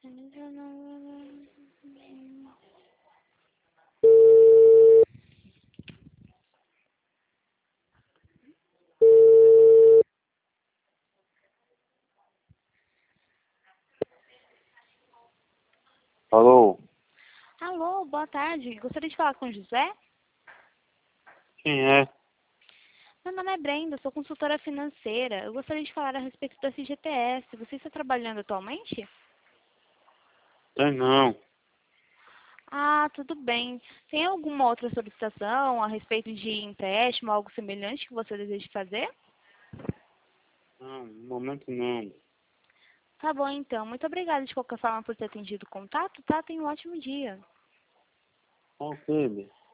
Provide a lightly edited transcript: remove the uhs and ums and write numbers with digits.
Alô? Alô, boa tarde. Gostaria de falar com o José? Quem é? Meu nome é Brenda, sou consultora financeira. Eu gostaria de falar a respeito da FGTS. Você está trabalhando atualmente? Tem não. Ah, tudo bem. Tem alguma outra solicitação a respeito de empréstimo, algo semelhante que você deseja fazer? Não, no momento não. Tá bom, então. Muito obrigada de qualquer forma por ter atendido o contato, tá? Tenha um ótimo dia. Ok,